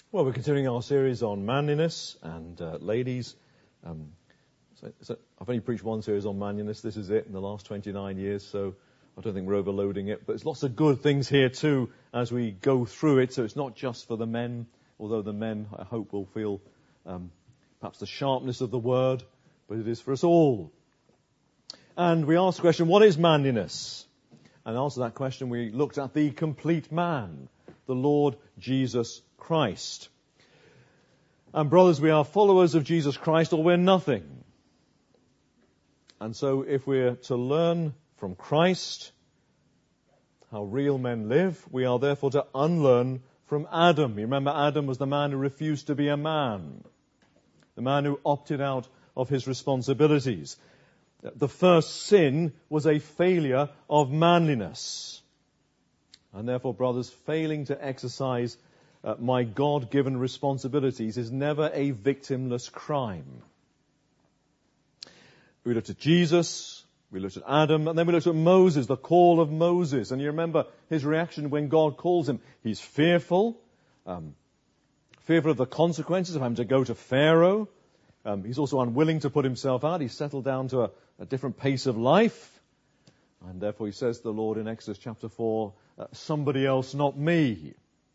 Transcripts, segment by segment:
Well, we're continuing our series on manliness, and ladies, I've only preached one series on manliness. This is it in the last 29 years, so I don't think we're overloading it. But there's lots of good things here too as we go through it, so it's not just for the men, although the men, I hope, will feel perhaps the sharpness of the word, but it is for us all. And we asked the question, what is manliness? And to answer that question, we looked at the complete man, the Lord Jesus Christ. And brothers, we are followers of Jesus Christ or we're nothing. And so if we're to learn from Christ how real men live, we are therefore to unlearn from Adam. You remember Adam was the man who refused to be a man, the man who opted out of his responsibilities. The first sin was a failure of manliness. And therefore, brothers, failing to exercise my God-given responsibilities is never a victimless crime. We looked at Jesus, we looked at Adam, and then we looked at Moses, the call of Moses. And you remember his reaction when God calls him. He's fearful of the consequences of having to go to Pharaoh. He's also unwilling to put himself out. He's settled down to a different pace of life. And therefore he says to the Lord in Exodus chapter 4, somebody else, not me.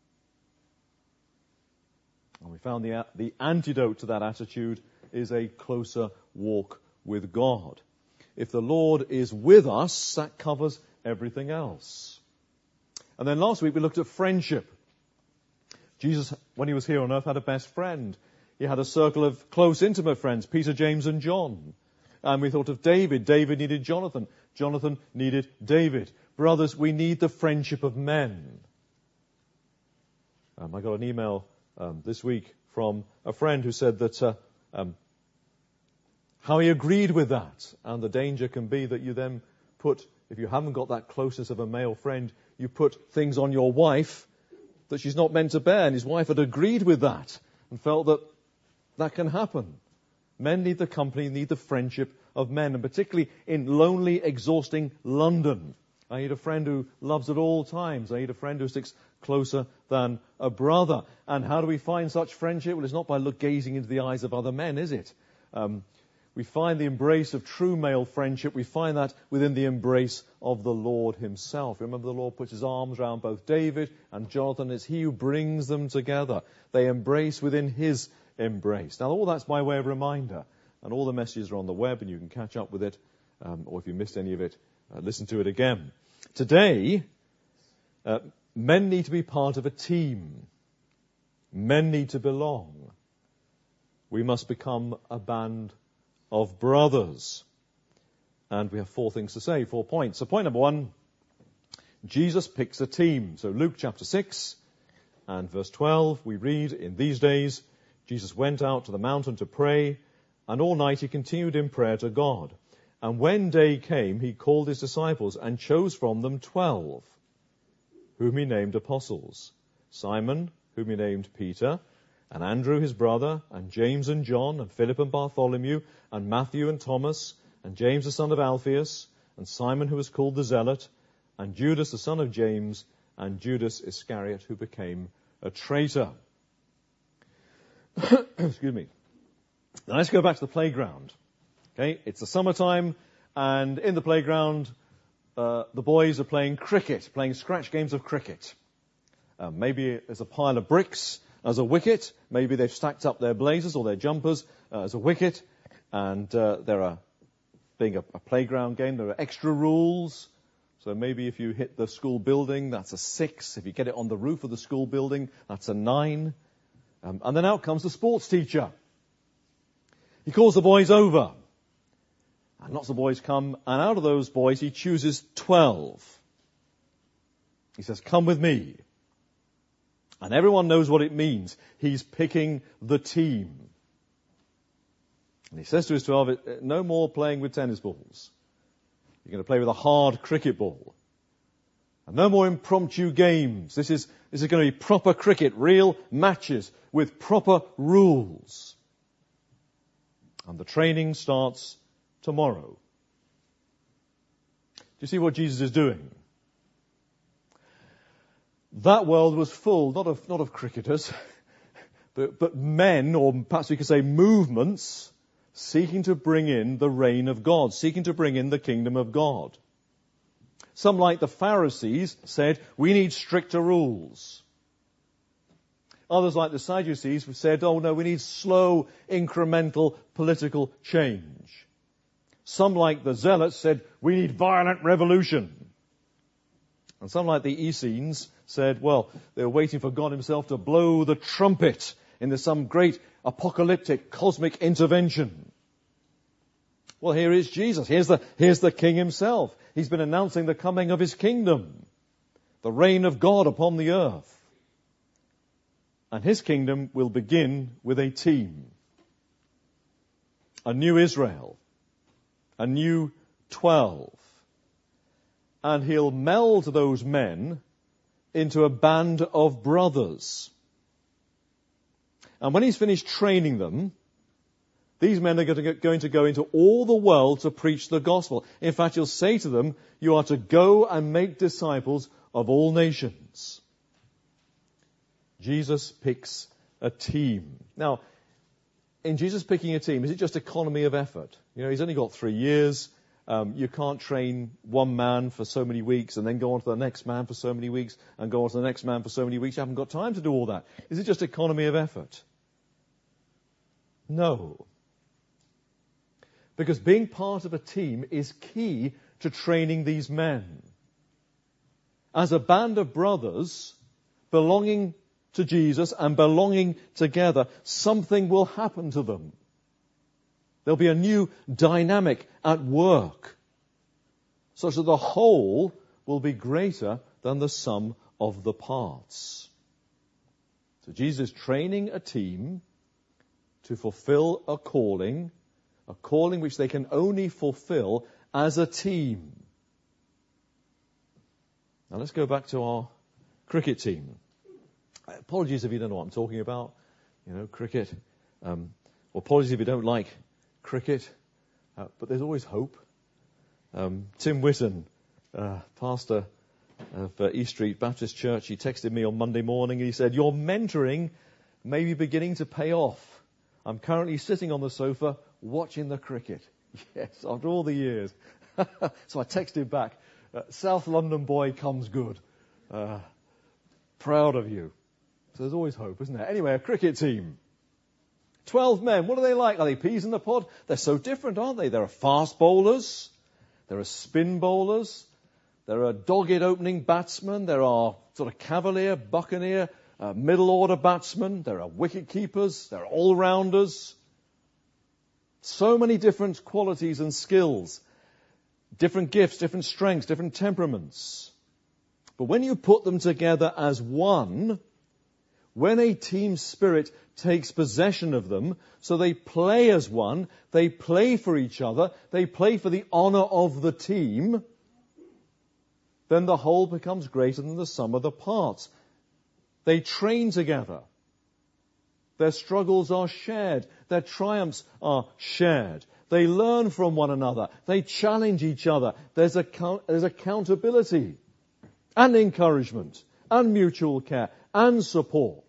And we found the antidote to that attitude is a closer walk with God. If the Lord is with us, that covers everything else. And then last week we looked at friendship. Jesus, when he was here on earth, had a best friend. He had a circle of close, intimate friends, Peter, James, and John. And we thought of David. David needed Jonathan. Jonathan needed David. Brothers, we need the friendship of men. I got an email this week from a friend who said that how he agreed with that. And the danger can be that you then put, if you haven't got that closeness of a male friend, you put things on your wife that she's not meant to bear. And his wife had agreed with that and felt that that can happen. Men need the company, need the friendship of men, and particularly in lonely, exhausting London. I need a friend who loves at all times. I need a friend who sticks closer than a brother. And how do we find such friendship? Well, it's not by gazing into the eyes of other men, is it? We find the embrace of true male friendship. We find that within the embrace of the Lord himself. Remember, the Lord puts his arms around both David and Jonathan. It's he who brings them together. They embrace within his embrace. Now, all that's by way of reminder. And all the messages are on the web, and you can catch up with it. Or if you missed any of it, listen to it again. Today, men need to be part of a team. Men need to belong. We must become a band of brothers. And we have 4 things to say, 4 points. So point number 1, Jesus picks a team. So Luke chapter 6 and verse 12, we read, in these days, Jesus went out to the mountain to pray, and all night he continued in prayer to God. And when day came, he called his disciples and chose from them 12, whom he named apostles. Simon, whom he named Peter, and Andrew his brother, and James and John, and Philip and Bartholomew, and Matthew and Thomas, and James the son of Alphaeus, and Simon who was called the Zealot, and Judas the son of James, and Judas Iscariot who became a traitor. Excuse me. Now let's go back to the playground. Okay, it's the summertime, and in the playground, the boys are playing cricket, playing scratch games of cricket. Maybe there's a pile of bricks as a wicket. Maybe they've stacked up their blazers or their jumpers as a wicket. And being a playground game, there are extra rules. So maybe if you hit the school building, that's a 6. If you get it on the roof of the school building, that's a 9. And then out comes the sports teacher. He calls the boys over. And lots of boys come, and out of those boys he chooses 12. He says, come with me. And everyone knows what it means. He's picking the team. And he says to his 12, no more playing with tennis balls. You're going to play with a hard cricket ball. And no more impromptu games. This is going to be proper cricket, real matches with proper rules. And the training starts tomorrow. Do you see what Jesus is doing? That world was full, not of cricketers, but men, or perhaps we could say movements, seeking to bring in the reign of God, seeking to bring in the kingdom of God. Some, like the Pharisees, said, we need stricter rules. Others, like the Sadducees, said, oh no, we need slow, incremental political change. Some, like the Zealots, said, we need violent revolution. And some, like the Essenes, said, well, they were waiting for God himself to blow the trumpet into some great apocalyptic cosmic intervention. Well, here is Jesus. Here's the King himself. He's been announcing the coming of his kingdom, the reign of God upon the earth. And his kingdom will begin with a team, a new Israel, a new 12. And he'll meld those men into a band of brothers. And when he's finished training them, these men are going to go into all the world to preach the gospel. In fact, he'll say to them, you are to go and make disciples of all nations. Jesus picks a team. Now, in Jesus picking a team, is it just economy of effort? You know, he's only got 3 years. You can't train one man for so many weeks and then go on to the next man for so many weeks and go on to the next man for so many weeks. You haven't got time to do all that. Is it just economy of effort? No. Because being part of a team is key to training these men. As a band of brothers belonging to Jesus and belonging together, something will happen to them. There'll be a new dynamic at work, such that the whole will be greater than the sum of the parts. So Jesus is training a team to fulfill a calling which they can only fulfill as a team. Now let's go back to our cricket team. Apologies if you don't know what I'm talking about. You know, cricket. Apologies if you don't like cricket. But there's always hope. Tim Whitten, pastor of East Street Baptist Church, he texted me on Monday morning and he said, your mentoring may be beginning to pay off. I'm currently sitting on the sofa watching the cricket. Yes, after all the years. So I texted back, South London boy comes good. Proud of you. So there's always hope, isn't there? Anyway, a cricket team. 12 men. What are they like? Are they peas in the pod? They're so different, aren't they? There are fast bowlers. There are spin bowlers. There are dogged opening batsmen. There are sort of cavalier, buccaneer, middle order batsmen. There are wicket keepers. There are all-rounders. So many different qualities and skills. Different gifts, different strengths, different temperaments. But when you put them together as one, when a team spirit takes possession of them, so they play as one, they play for each other, they play for the honor of the team, then the whole becomes greater than the sum of the parts. They train together. Their struggles are shared. Their triumphs are shared. They learn from one another. They challenge each other. There's accountability and encouragement and mutual care and support.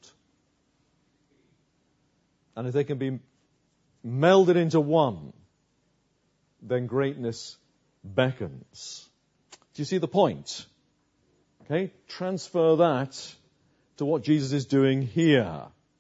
And if they can be melded into one, then greatness beckons. Do you see the point? Okay, transfer that to what Jesus is doing here.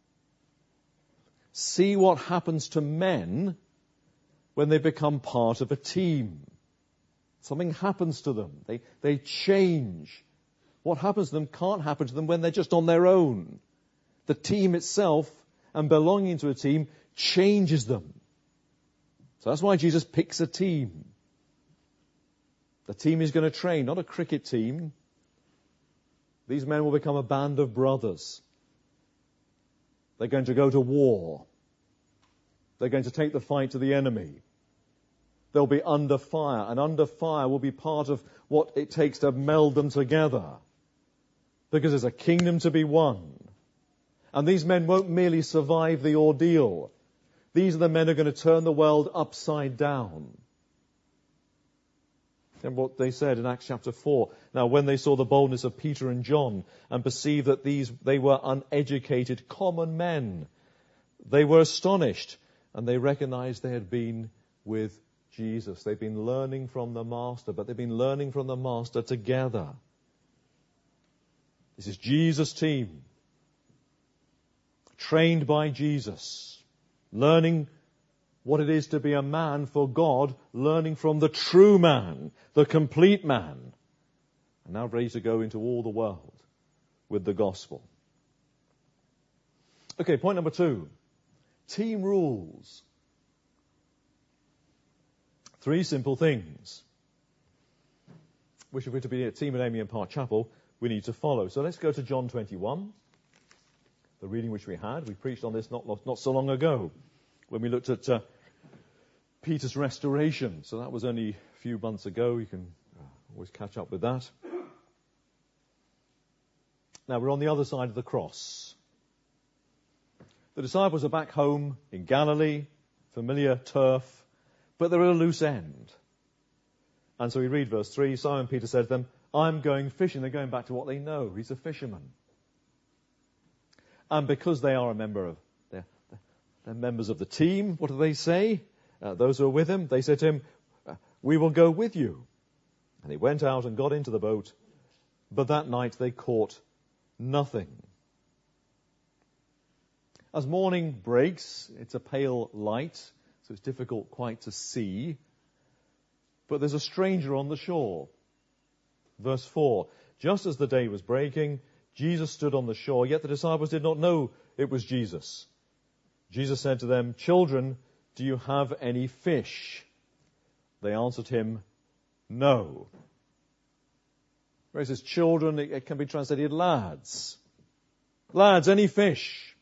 See what happens to men when they become part of a team. Something happens to them. They change. What happens to them can't happen to them when they're just on their own. The team itself and belonging to a team changes them. So that's why Jesus picks a team. The team he's going to train, not a cricket team. These men will become a band of brothers. They're going to go to war. They're going to take the fight to the enemy. They'll be under fire, and under fire will be part of what it takes to meld them together. Because there's a kingdom to be won. And these men won't merely survive the ordeal. These are the men who are going to turn the world upside down. Remember what they said in Acts chapter 4. Now, when they saw the boldness of Peter and John and perceived that they were uneducated, common men, they were astonished, and they recognized they had been with Jesus. They've been learning from the Master, but they've been learning from the Master together. This is Jesus' team, trained by Jesus, learning what it is to be a man for God, learning from the true man, the complete man, and now ready to go into all the world with the gospel. Okay, point number 2. Team rules. 3 simple things, which if we're to be a team at Amiens Park Chapel, we need to follow. So let's go to John 21, the reading which we had. We preached on this not so long ago when we looked at Peter's restoration. So that was only a few months ago. You can always catch up with that. Now we're on the other side of the cross. The disciples are back home in Galilee, familiar turf, but they're at a loose end. And so we read verse 3, Simon Peter said to them, I'm going fishing. They're going back to what they know. He's a fisherman. And because they are they're members of the team, what do they say? Those who are with him, they said to him, we will go with you. And he went out and got into the boat, but that night they caught nothing. As morning breaks, it's a pale light, so it's difficult quite to see. But there's a stranger on the shore. Verse 4, just as the day was breaking, Jesus stood on the shore, yet the disciples did not know it was Jesus. Jesus said to them, children, do you have any fish? They answered him, no. Where it says children, it can be translated lads. Lads, any fish?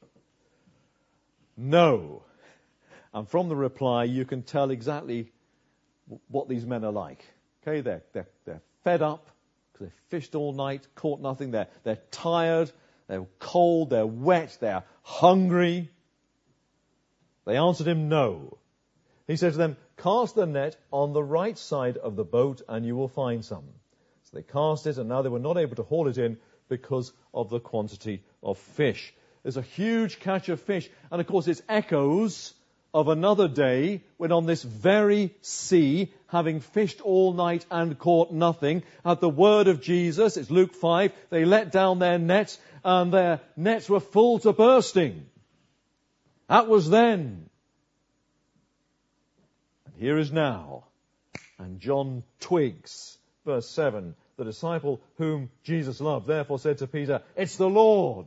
No. And from the reply, you can tell exactly what these men are like. Okay, they're fed up because they fished all night, caught nothing. They're tired, they're cold, they're wet, they're hungry. They answered him, no. He said to them, cast the net on the right side of the boat and you will find some. So they cast it, and now they were not able to haul it in because of the quantity of fish. There's a huge catch of fish, and of course it's echoes of another day when on this very sea, having fished all night and caught nothing, at the word of Jesus, it's Luke 5, they let down their nets, and their nets were full to bursting. That was then. And here is now. And John twigs, verse 7, the disciple whom Jesus loved, therefore said to Peter, it's the Lord.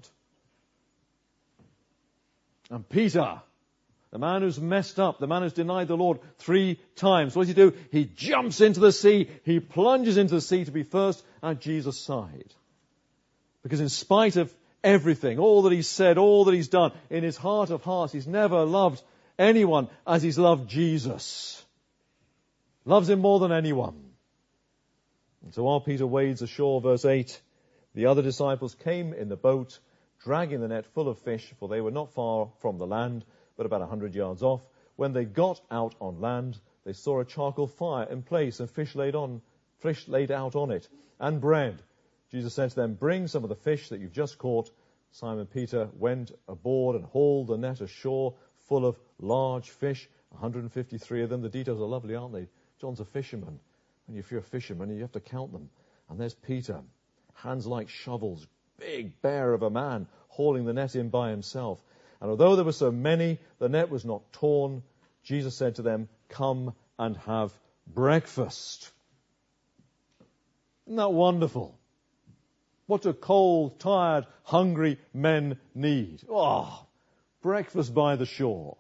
And Peter, the man who's messed up, the man who's denied the Lord 3 times, what does he do? He jumps into the sea. He plunges into the sea to be first at Jesus' side. Because in spite of everything, all that he's said, all that he's done, in his heart of hearts, he's never loved anyone as he's loved Jesus. Loves him more than anyone. And so while Peter wades ashore, verse 8, the other disciples came in the boat, dragging the net full of fish, for they were not far from the land, but about 100 yards off. When they got out on land, they saw a charcoal fire in place and fish laid out on it, and bread. Jesus said to them, bring some of the fish that you've just caught. Simon Peter went aboard and hauled the net ashore full of large fish, 153 of them. The details are lovely, aren't they? John's a fisherman. And if you're a fisherman, you have to count them. And there's Peter, hands like shovels, big bear of a man, hauling the net in by himself. And although there were so many, the net was not torn. Jesus said to them, come and have breakfast. Isn't that wonderful? What do cold, tired, hungry men need? Oh, breakfast by the shore.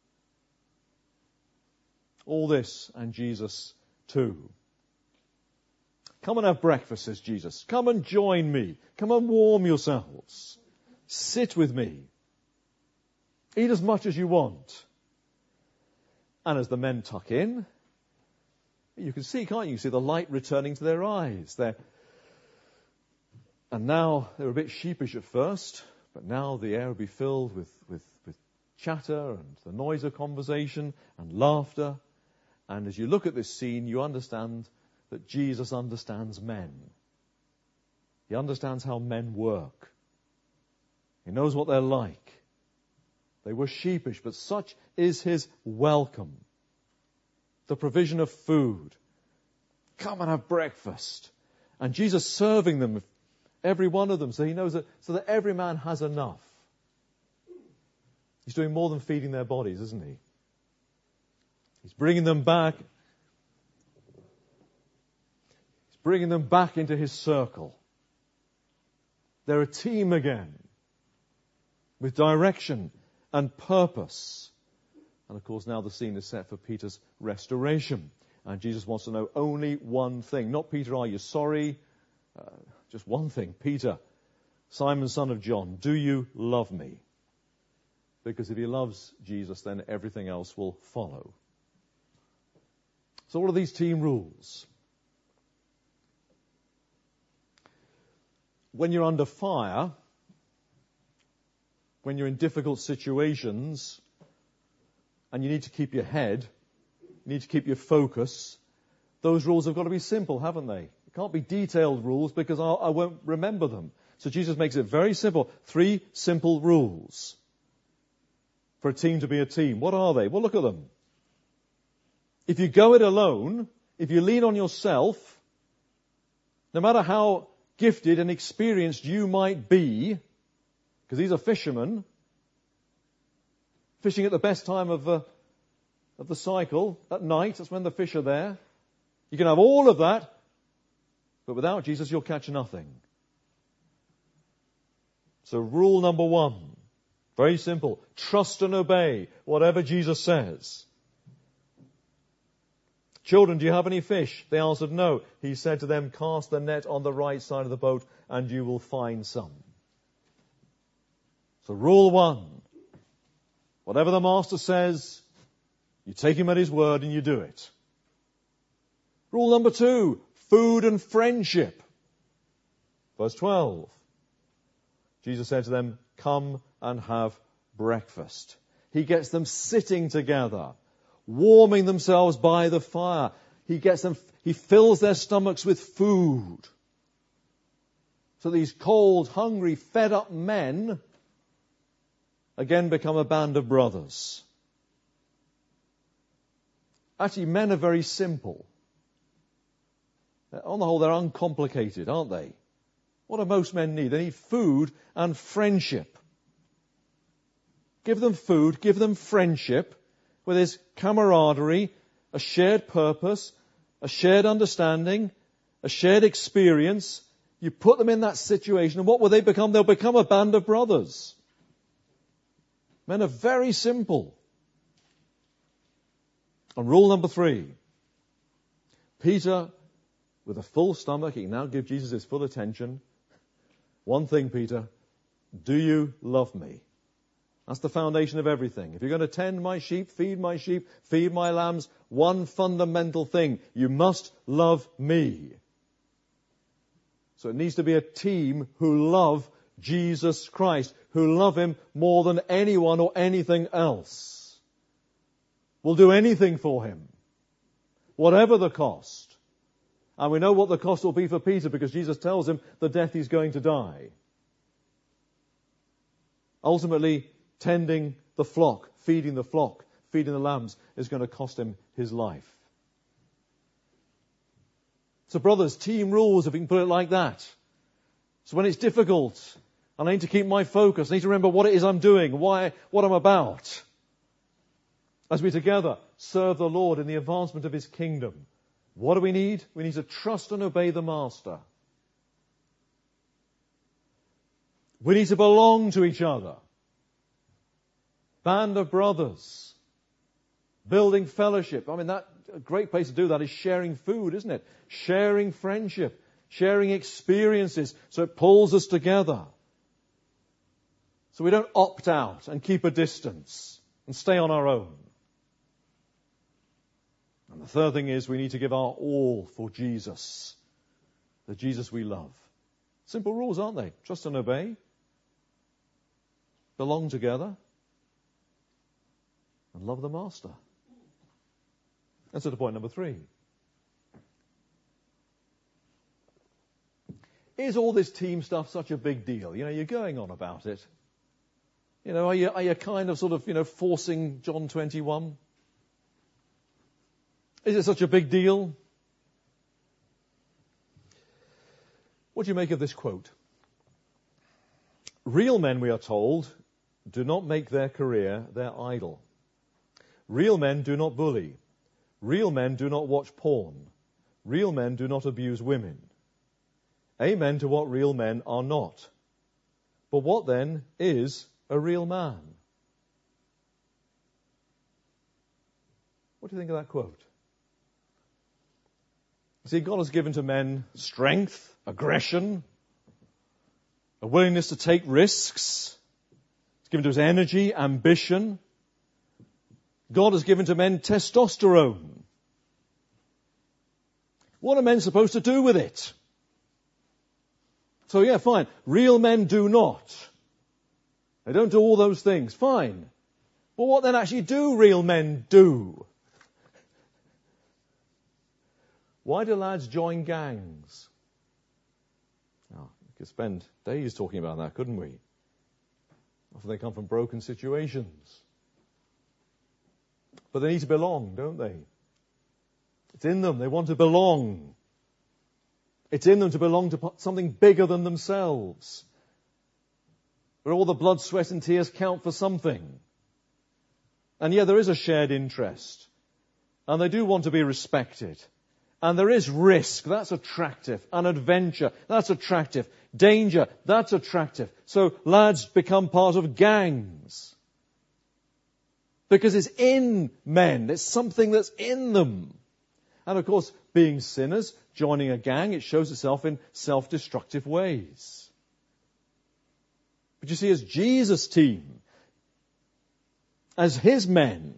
All this, and Jesus too. Come and have breakfast, says Jesus. Come and join me. Come and warm yourselves. Sit with me. Eat as much as you want. And as the men tuck in, you can see, can't you? You see the light returning to their eyes. And now they were a bit sheepish at first, but now the air will be filled with chatter and the noise of conversation and laughter. And as you look at this scene, you understand that Jesus understands men. He understands how men work. He knows what they're like. They were sheepish, but such is his welcome. The provision of food. Come and have breakfast. And Jesus serving them, every one of them, so he knows that, so that every man has enough. He's doing more than feeding their bodies, isn't he? He's bringing them back. He's bringing them back into his circle. They're a team again, with direction and purpose. And of course now the scene is set for Peter's restoration. And Jesus wants to know only one thing. Not, Peter, are you sorry? Just one thing. Peter, Simon, son of John, do you love me? Because if he loves Jesus, then everything else will follow. So what are these team rules? When you're under fire, when you're in difficult situations, and you need to keep your head, you need to keep your focus, those rules have got to be simple, haven't they? It can't be detailed rules because I won't remember them. So Jesus makes it very simple. 3 simple rules for a team to be a team. What are they? Well, look at them. If you go it alone, if you lean on yourself, no matter how gifted and experienced you might be, because these are fishermen, fishing at the best time of the cycle, at night, that's when the fish are there. You can have all of that, but without Jesus you'll catch nothing. So rule number 1, very simple, trust and obey whatever Jesus says. Children, do you have any fish? They answered no. He said to them, cast the net on the right side of the boat and you will find some. So rule 1, whatever the master says, you take him at his word and you do it. Rule number 2, food and friendship. Verse 12. Jesus said to them, come and have breakfast. He gets them sitting together, warming themselves by the fire. He fills their stomachs with food. So these cold, hungry, fed up men again become a band of brothers. Actually, men are very simple. On the whole, they're uncomplicated, aren't they? What do most men need? They need food and friendship. Give them food, give them friendship, where there's camaraderie, a shared purpose, a shared understanding, a shared experience. You put them in that situation, and what will they become? They'll become a band of brothers. Men are very simple. And rule number 3. Peter, with a full stomach, he can now give Jesus his full attention. One thing, Peter, do you love me? That's the foundation of everything. If you're going to tend my sheep, feed my lambs, one fundamental thing, you must love me. So it needs to be a team who love Jesus Christ, who love him more than anyone or anything else. Will do anything for him, whatever the cost. And we know what the cost will be for Peter because Jesus tells him the death he's going to die. Ultimately, tending the flock, feeding the lambs is going to cost him his life. So brothers, team rules, if we can put it like that. So when it's difficult, and I need to keep my focus, I need to remember what it is I'm doing, what I'm about. As we together serve the Lord in the advancement of his kingdom. What do we need? We need to trust and obey the Master. We need to belong to each other. Band of brothers. Building fellowship. I mean, a great place to do that is sharing food, isn't it? Sharing friendship. Sharing experiences. So it pulls us together. So we don't opt out and keep a distance and stay on our own. And the third thing is we need to give our all for Jesus. The Jesus we love. Simple rules, aren't they? Trust and obey. Belong together. And love the Master. That's to point number 3. Is all this team stuff such a big deal? You know, you're going on about it. Are you kind of sort of, forcing John 21? Is it such a big deal? What do you make of this quote? Real men, we are told, do not make their career their idol. Real men do not bully. Real men do not watch porn. Real men do not abuse women. Amen to what real men are not. But what then is a real man? What do you think of that quote? See, God has given to men strength, aggression, a willingness to take risks. He's given to us energy, ambition. God has given to men testosterone. What are men supposed to do with it? So yeah, fine. Real men do not. They don't do all those things. Fine. But what then actually do real men do? Why do lads join gangs? Oh, we could spend days talking about that, couldn't we? Often they come from broken situations. But they need to belong, don't they? It's in them. They want to belong. It's in them to belong to something bigger than themselves. Where all the blood, sweat and tears count for something. And yeah, there is a shared interest. And they do want to be respected. And there is risk. That's attractive. And adventure. That's attractive. Danger. That's attractive. So lads become part of gangs. Because it's in men. It's something that's in them. And of course, being sinners, joining a gang, it shows itself in self-destructive ways. But you see, as Jesus' team, as his men,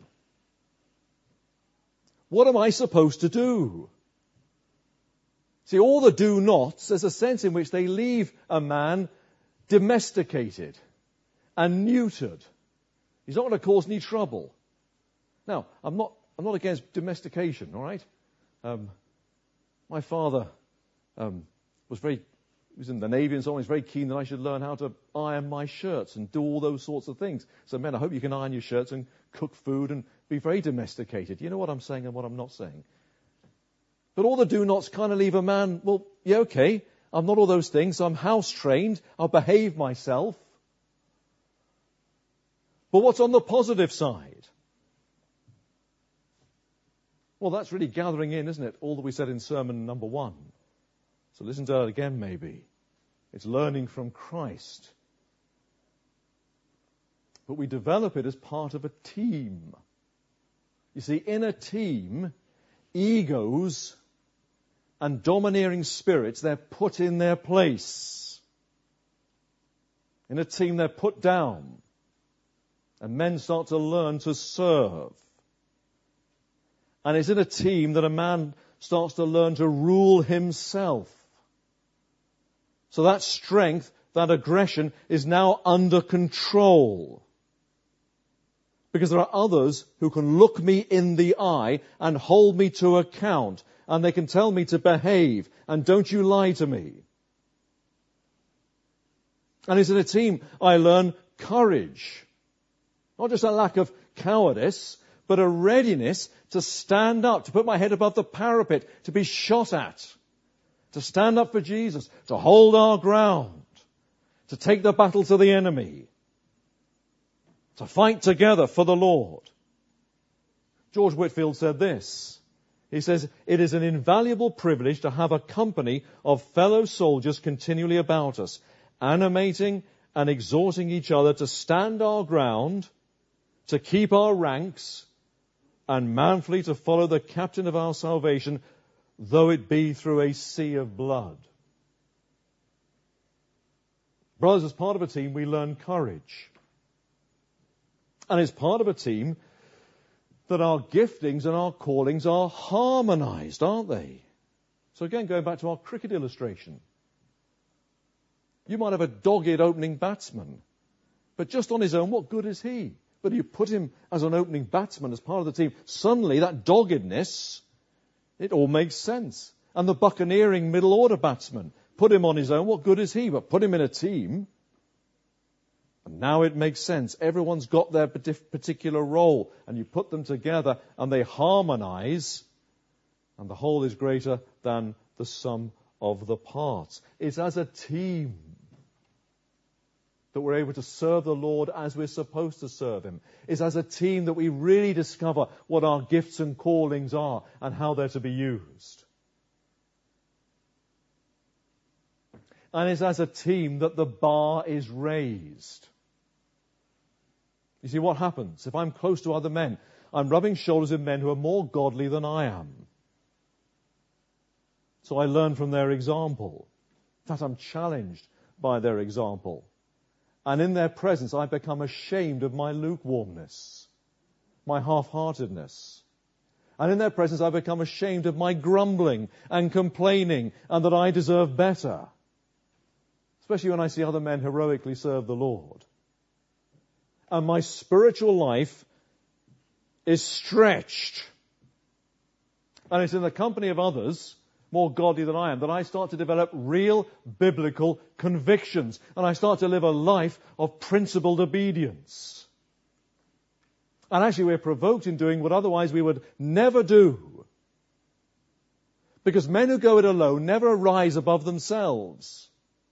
what am I supposed to do? See, all the do-nots, there's a sense in which they leave a man domesticated and neutered. He's not going to cause any trouble. Now, I'm not against domestication, all right? My father was in the Navy and so on. He's very keen that I should learn how to iron my shirts and do all those sorts of things. So, men, I hope you can iron your shirts and cook food and be very domesticated. You know what I'm saying and what I'm not saying. But all the do-nots kind of leave a man, well, yeah, okay, I'm not all those things, so I'm house-trained, I'll behave myself. But what's on the positive side? Well, that's really gathering in, isn't it? All that we said in sermon number 1. So listen to that again, maybe. It's learning from Christ. But we develop it as part of a team. You see, in a team, egos and domineering spirits, they're put in their place. In a team, they're put down. And men start to learn to serve. And it's in a team that a man starts to learn to rule himself. So that strength, that aggression, is now under control. Because there are others who can look me in the eye and hold me to account. And they can tell me to behave. And don't you lie to me. And it's in a team I learn courage. Not just a lack of cowardice, but a readiness to stand up, to put my head above the parapet, to be shot at, to stand up for Jesus, to hold our ground, to take the battle to the enemy, to fight together for the Lord. George Whitefield said this. He says, "It is an invaluable privilege to have a company of fellow soldiers continually about us, animating and exhorting each other to stand our ground, to keep our ranks, and manfully to follow the captain of our salvation, though it be through a sea of blood." Brothers, as part of a team, we learn courage. And as part of a team, that our giftings and our callings are harmonized, aren't they? So again, going back to our cricket illustration. You might have a dogged opening batsman, but just on his own, what good is he? But you put him as an opening batsman, as part of the team, suddenly that doggedness, it all makes sense. And the buccaneering middle order batsman, put him on his own, what good is he? But put him in a team, And now it makes sense. Everyone's got their particular role, and you put them together and they harmonize, and the whole is greater than the sum of the parts. It's as a team that we're able to serve the Lord as we're supposed to serve Him. It's as a team that we really discover what our gifts and callings are and how they're to be used. And it's as a team that the bar is raised. You see, what happens? If I'm close to other men, I'm rubbing shoulders with men who are more godly than I am. So I learn from their example. In fact, I'm challenged by their example. And in their presence, I become ashamed of my lukewarmness, my half-heartedness. And in their presence, I become ashamed of my grumbling and complaining and that I deserve better. Especially when I see other men heroically serve the Lord. And my spiritual life is stretched. And it's in the company of others, more godly than I am, that I start to develop real biblical convictions. And I start to live a life of principled obedience. And actually we're provoked in doing what otherwise we would never do. Because men who go it alone never rise above themselves.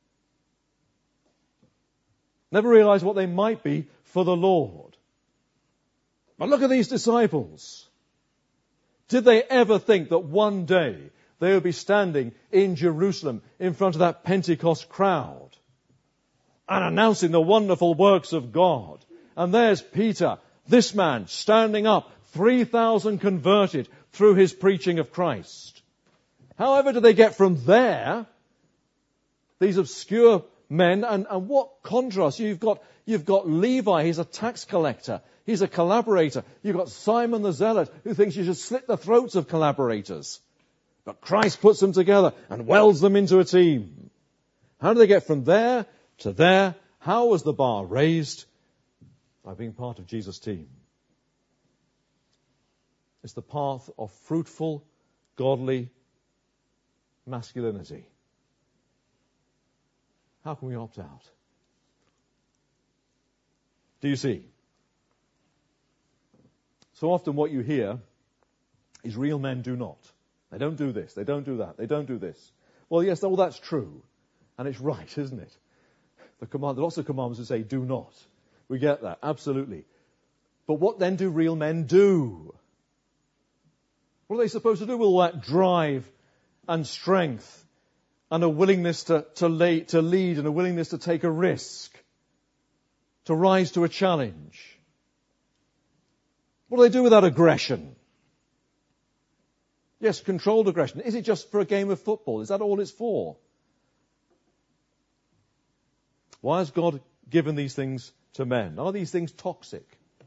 Never realize what they might be for the Lord. But look at these disciples. Did they ever think that one day they would be standing in Jerusalem in front of that Pentecost crowd and announcing the wonderful works of God? And there's Peter, this man, standing up, 3,000 converted through his preaching of Christ. However did they get from there, these obscure men, and what contrast? You've got Levi, he's a tax collector. He's a collaborator. You've got Simon the Zealot, who thinks you should slit the throats of collaborators. But Christ puts them together and welds them into a team. How do they get from there to there? How was the bar raised? By being part of Jesus' team. It's the path of fruitful, godly masculinity. How can we opt out? Do you see? So often what you hear is real men do not. They don't do this, they don't do that, they don't do this. Well, yes, all that's true. And it's right, isn't it? Lots of commandments that say do not. We get that, absolutely. But what then do real men do? What are they supposed to do with all that drive and strength and a willingness to lead and a willingness to take a risk, to rise to a challenge? What do they do with that aggression? Yes, controlled aggression. Is it just for a game of football? Is that all it's for? Why has God given these things to men? Are these things toxic?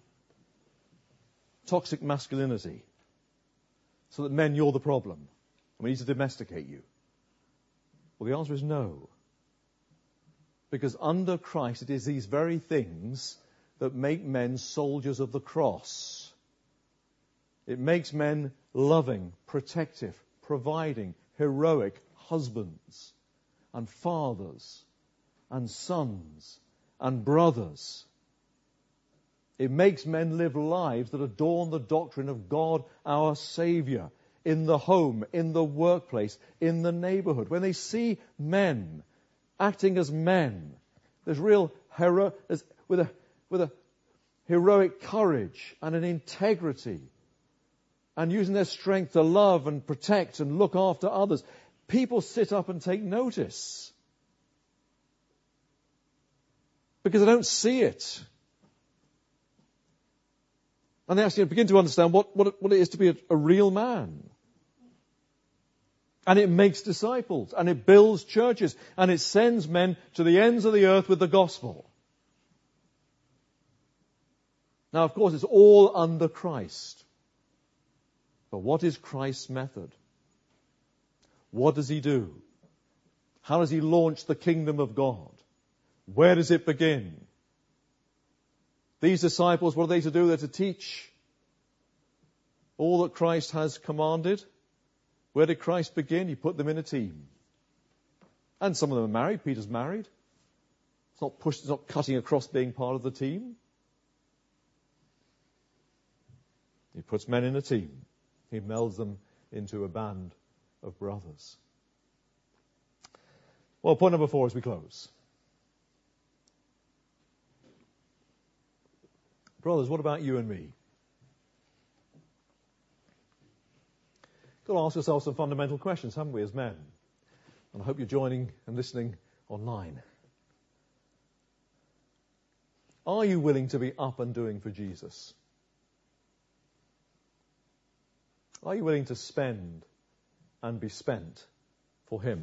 Toxic masculinity. So that men, you're the problem. And we need to domesticate you. Well, the answer is no. Because under Christ, it is these very things that make men soldiers of the cross. It makes men loving, protective, providing, heroic husbands and fathers and sons and brothers. It makes men live lives that adorn the doctrine of God our Saviour in the home, in the workplace, in the neighbourhood. When they see men acting as men, there's real with a heroic courage and an integrity, and using their strength to love and protect and look after others. People sit up and take notice because they don't see it. And they actually begin to understand what it is to be a real man. And it makes disciples, and it builds churches, and it sends men to the ends of the earth with the gospel. Now, of course, it's all under Christ. But what is Christ's method? What does He do? How does He launch the kingdom of God? Where does it begin? These disciples, what are they to do? They're to teach all that Christ has commanded. Where did Christ begin? He put them in a team. And some of them are married. Peter's married. It's not cutting across being part of the team. He puts men in a team. He melds them into a band of brothers. Well, point number 4 as we close. Brothers, what about you and me? Got to ask ourselves some fundamental questions, haven't we, as men? And I hope you're joining and listening online. Are you willing to be up and doing for Jesus? Are you willing to spend and be spent for him?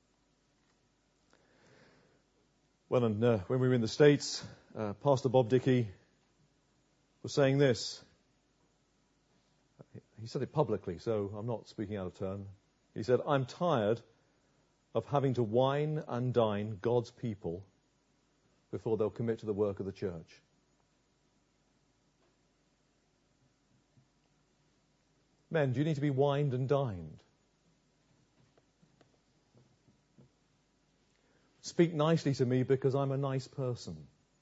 Well, and when we were in the States, Pastor Bob Dickey was saying this. He said it publicly, so I'm not speaking out of turn. He said, I'm tired of having to wine and dine God's people before they'll commit to the work of the church. Men, do you need to be wined and dined? Speak nicely to me because I'm a nice person.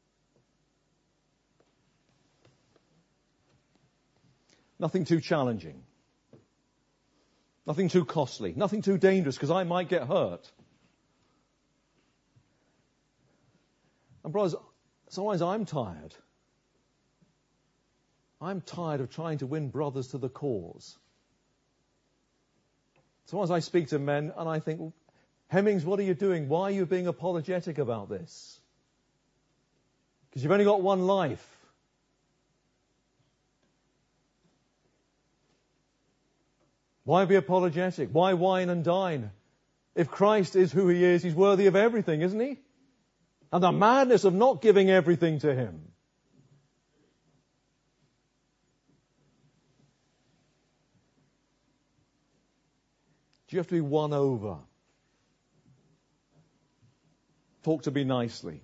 Nothing too challenging. Nothing too costly. Nothing too dangerous because I might get hurt. And brothers, sometimes I'm tired. I'm tired of trying to win brothers to the cause. Sometimes I speak to men and I think, Hemmings, what are you doing? Why are you being apologetic about this? Because you've only got one life. Why be apologetic? Why wine and dine? If Christ is who he is, he's worthy of everything, isn't he? And the madness of not giving everything to him. Do you have to be won over? Talk to me nicely.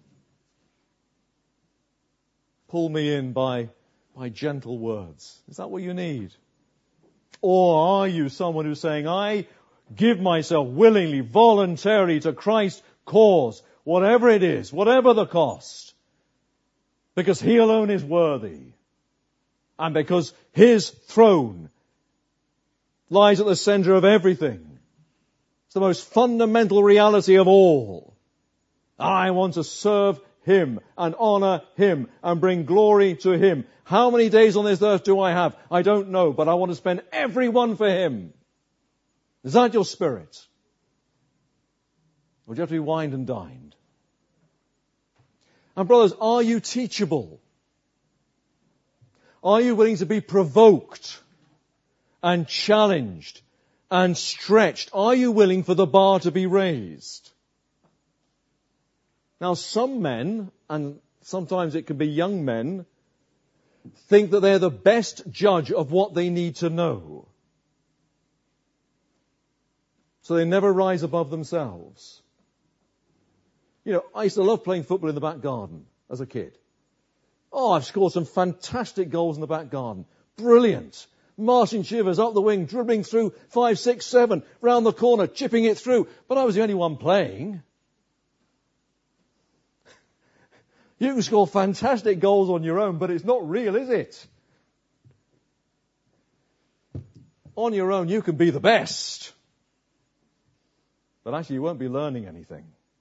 Pull me in by gentle words. Is that what you need? Or are you someone who's saying, I give myself willingly, voluntarily to Christ's cause, whatever it is, whatever the cost, because he alone is worthy, and because his throne lies at the center of everything. It's the most fundamental reality of all. I want to serve him and honor him and bring glory to him. How many days on this earth do I have? I don't know, but I want to spend every one for him. Is that your spirit? Or do you have to be wined and dined? And brothers, are you teachable? Are you willing to be provoked and challenged and stretched? Are you willing for the bar to be raised? Now, some men, and sometimes it can be young men, think that they're the best judge of what they need to know. So they never rise above themselves. You know, I used to love playing football in the back garden as a kid. Oh, I've scored some fantastic goals in the back garden. Brilliant. Martin Chivers up the wing, dribbling through 5, 6, 7, round the corner, chipping it through. But I was the only one playing. You can score fantastic goals on your own, but it's not real, is it? On your own, you can be the best. But actually, you won't be learning anything.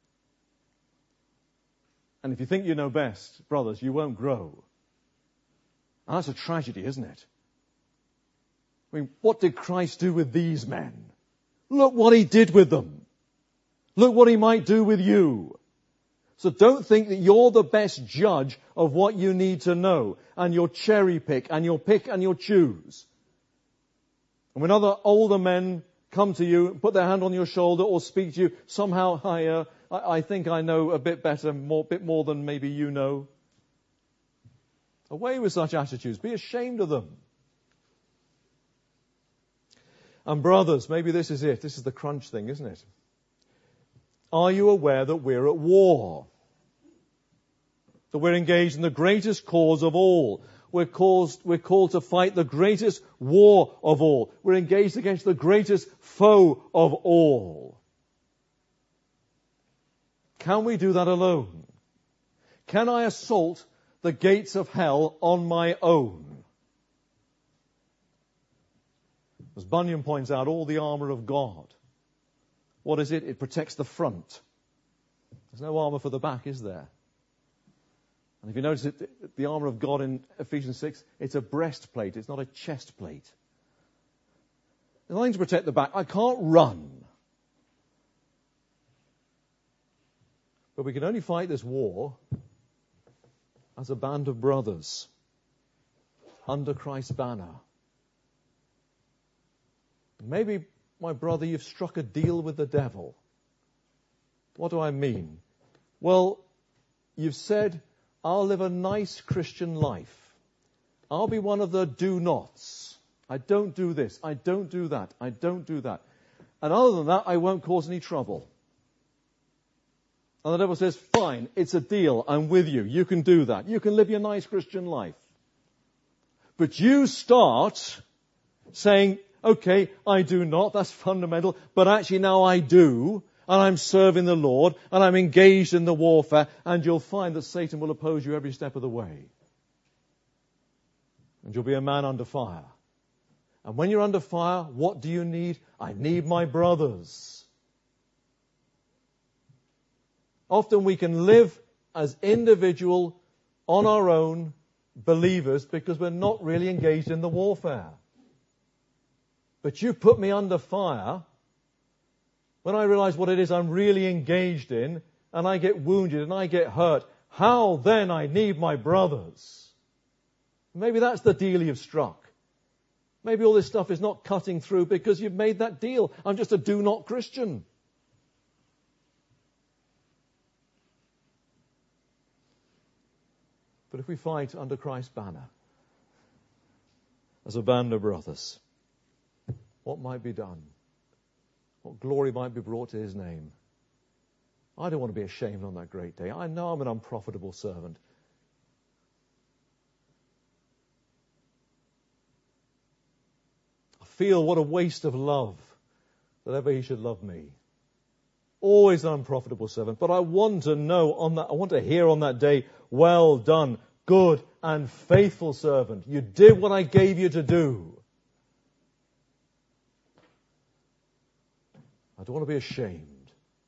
And if you think you know best, brothers, you won't grow. And that's a tragedy, isn't it? I mean, what did Christ do with these men? Look what he did with them. Look what he might do with you. So don't think that you're the best judge of what you need to know, and you'll cherry pick and you'll choose. And when other older men come to you, put their hand on your shoulder or speak to you, somehow I think I know a bit better, bit more than maybe you know. Away with such attitudes. Be ashamed of them. And brothers, maybe this is it. This is the crunch thing, isn't it? Are you aware that we're at war? That we're engaged in the greatest cause of all. We're called to fight the greatest war of all. We're engaged against the greatest foe of all. Can we do that alone? Can I assault the gates of hell on my own? As Bunyan points out, all the armour of God. What is it? It protects the front. There's no armour for the back, is there? And if you notice it, the armour of God in Ephesians 6, it's a breastplate. It's not a chest plate. There's nothing to protect the back. I can't run. But we can only fight this war as a band of brothers under Christ's banner. Maybe, my brother, you've struck a deal with the devil. What do I mean? Well, you've said, I'll live a nice Christian life. I'll be one of the do-nots. I don't do this. I don't do that. I don't do that. And other than that, I won't cause any trouble. And the devil says, fine, it's a deal. I'm with you. You can do that. You can live your nice Christian life. But you start saying, okay, I do not. That's fundamental. But actually now I do. And I'm serving the Lord. And I'm engaged in the warfare. And you'll find that Satan will oppose you every step of the way. And you'll be a man under fire. And when you're under fire, what do you need? I need my brothers. Often we can live as individual, on our own, believers because we're not really engaged in the warfare. But you put me under fire, when I realize what it is I'm really engaged in, and I get wounded and I get hurt, how then I need my brothers? Maybe that's the deal you've struck. Maybe all this stuff is not cutting through because you've made that deal. I'm just a do-not Christian. But if we fight under Christ's banner, as a band of brothers, what might be done? What glory might be brought to his name? I don't want to be ashamed on that great day. I know I'm an unprofitable servant. I feel what a waste of love that ever he should love me. Always an unprofitable servant. But I want to know I want to hear on that day, well done, good and faithful servant. You did what I gave you to do. I don't want to be ashamed.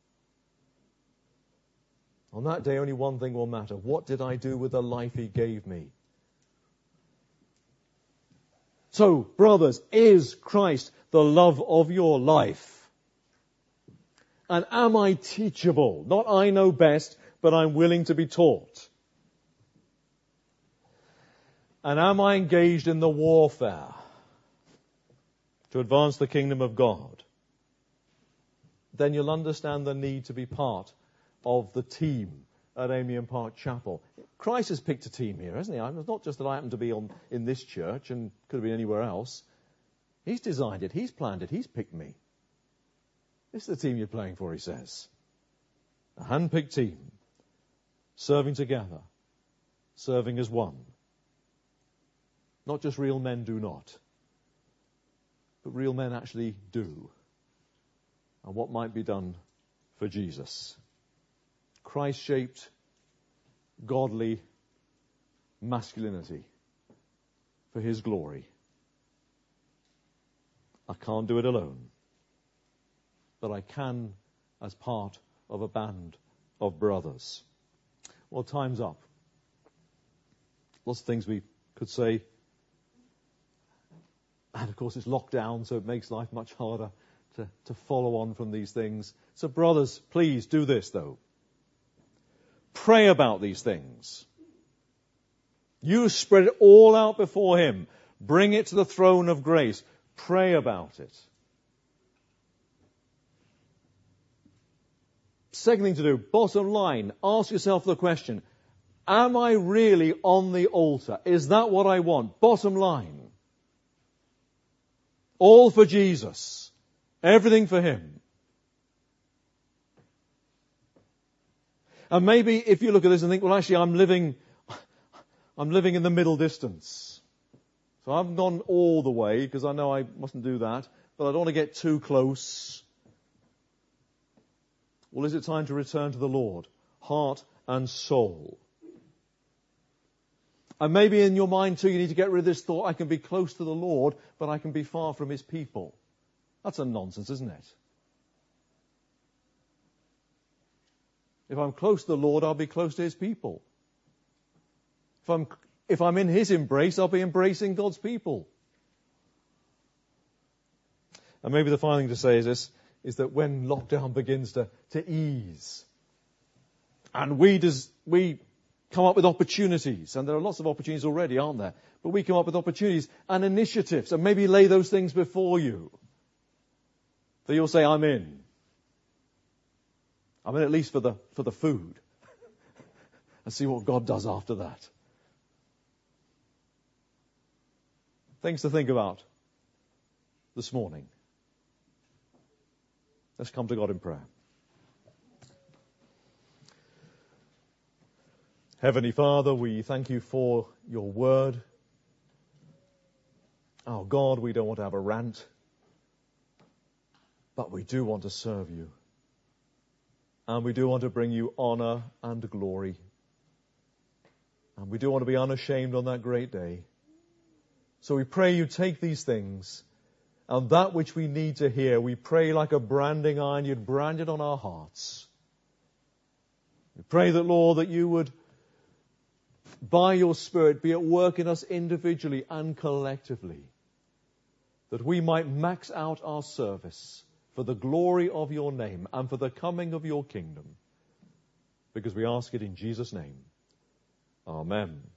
On that day, only one thing will matter. What did I do with the life he gave me? So, brothers, is Christ the love of your life? And am I teachable? Not I know best, but I'm willing to be taught. And am I engaged in the warfare to advance the kingdom of God? Then you'll understand the need to be part of the team at Amiens Park Chapel. Christ has picked a team here, hasn't he? It's not just that I happen to be in this church and could have been anywhere else. He's designed it. He's planned it. He's picked me. This is the team you're playing for, he says. A hand-picked team, serving together, serving as one. Not just real men do not, but real men actually do. And what might be done for Jesus? Christ-shaped, godly masculinity for his glory. I can't do it alone, but I can as part of a band of brothers. Well, time's up. Lots of things we could say. And of course it's locked down, so it makes life much harder to follow on from these things. So brothers, please do this though. Pray about these things. You spread it all out before him. Bring it to the throne of grace. Pray about it. Second thing to do, bottom line, ask yourself the question, am I really on the altar? Is that what I want? Bottom line. All for Jesus. Everything for him. And maybe if you look at this and think, well, actually, I'm living in the middle distance. So I haven't gone all the way because I know I mustn't do that, but I don't want to get too close. Well, is it time to return to the Lord, heart and soul? And maybe in your mind too, you need to get rid of this thought, I can be close to the Lord, but I can be far from his people. That's a nonsense, isn't it? If I'm close to the Lord, I'll be close to his people. If I'm in his embrace, I'll be embracing God's people. And maybe the final thing to say is this, is that when lockdown begins to ease, and we come up with opportunities, and there are lots of opportunities already, aren't there? But we come up with opportunities and initiatives, and maybe lay those things before you. That you'll say, I'm in. I'm in at least for the food. And see what God does after that. Things to think about this morning. Let's come to God in prayer. Heavenly Father, we thank you for your word. Oh God, we don't want to have a rant, but we do want to serve you. And we do want to bring you honor and glory. And we do want to be unashamed on that great day. So we pray you take these things, and that which we need to hear, we pray like a branding iron, you'd brand it on our hearts. We pray that, Lord, that you would, by your Spirit, be at work in us individually and collectively, that we might max out our service for the glory of your name and for the coming of your kingdom. Because we ask it in Jesus' name. Amen.